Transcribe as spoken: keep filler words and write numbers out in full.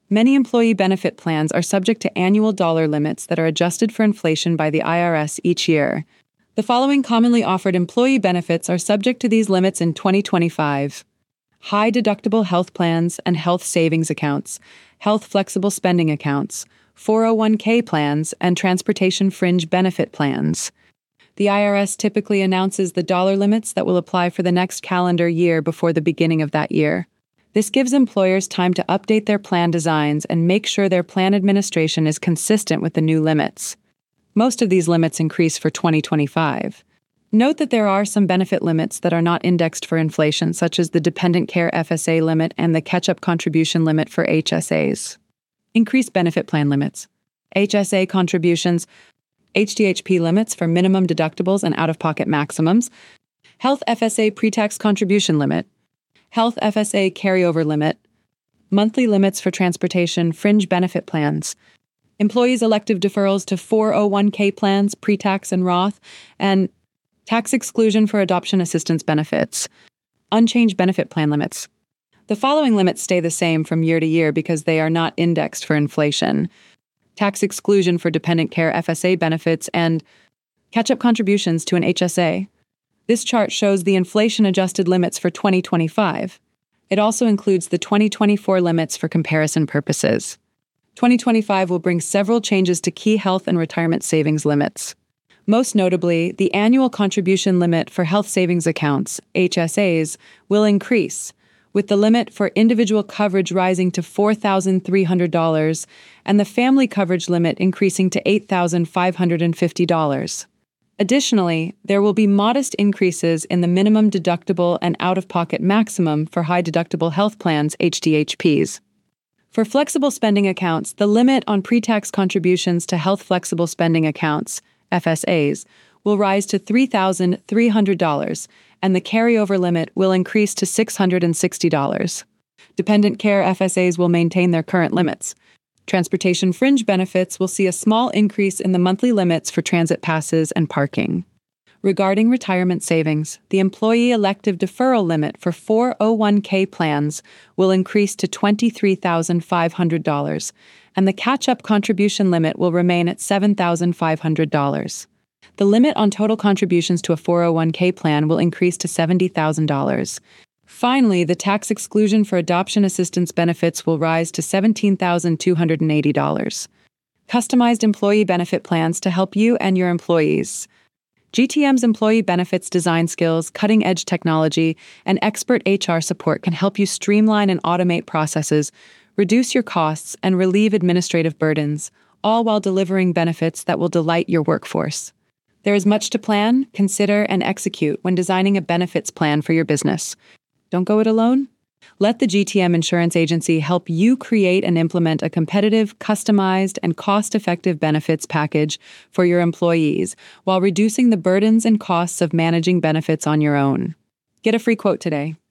Many employee benefit plans are subject to annual dollar limits that are adjusted for inflation by the I R S each year. The following commonly offered employee benefits are subject to these limits in twenty twenty-five. High deductible health plans and health savings accounts, health flexible spending accounts, four oh one k plans, and transportation fringe benefit plans. The I R S typically announces the dollar limits that will apply for the next calendar year before the beginning of that year. This gives employers time to update their plan designs and make sure their plan administration is consistent with the new limits. Most of these limits increase for twenty twenty-five. Note that there are some benefit limits that are not indexed for inflation, such as the Dependent Care F S A limit and the Catch-up Contribution limit for H S As. Increased benefit plan limits. H S A contributions, H D H P limits for minimum deductibles and out-of-pocket maximums, Health F S A pre-tax contribution limit, Health F S A carryover limit, monthly limits for transportation fringe benefit plans, employees' elective deferrals to four oh one k plans, pre-tax and Roth, and tax exclusion for adoption assistance benefits. Unchanged benefit plan limits. The following limits stay the same from year to year because they are not indexed for inflation. Tax exclusion for dependent care F S A benefits and catch-up contributions to an H S A. This chart shows the inflation-adjusted limits for twenty twenty-five. It also includes the twenty twenty-four limits for comparison purposes. twenty twenty-five will bring several changes to key health and retirement savings limits. Most notably, the annual contribution limit for health savings accounts, H S As, will increase, with the limit for individual coverage rising to four thousand three hundred dollars and the family coverage limit increasing to eight thousand five hundred fifty dollars. Additionally, there will be modest increases in the minimum deductible and out-of-pocket maximum for high-deductible health plans, H D H Ps. For flexible spending accounts, the limit on pre-tax contributions to health flexible spending accounts, F S As, will rise to three thousand three hundred dollars, and the carryover limit will increase to six hundred sixty dollars. Dependent care F S As will maintain their current limits. Transportation fringe benefits will see a small increase in the monthly limits for transit passes and parking. Regarding retirement savings, the employee elective deferral limit for four oh one k plans will increase to twenty-three thousand five hundred dollars, and the catch-up contribution limit will remain at seven thousand five hundred dollars. The limit on total contributions to a four oh one k plan will increase to seventy thousand dollars. Finally, the tax exclusion for adoption assistance benefits will rise to seventeen thousand two hundred eighty dollars. Customized employee benefit plans to help you and your employees. G T M's employee benefits design skills, cutting-edge technology, and expert H R support can help you streamline and automate processes, reduce your costs, and relieve administrative burdens, all while delivering benefits that will delight your workforce. There is much to plan, consider, and execute when designing a benefits plan for your business. Don't go it alone? Let the G T M Insurance Agency help you create and implement a competitive, customized, and cost-effective benefits package for your employees while reducing the burdens and costs of managing benefits on your own. Get a free quote today.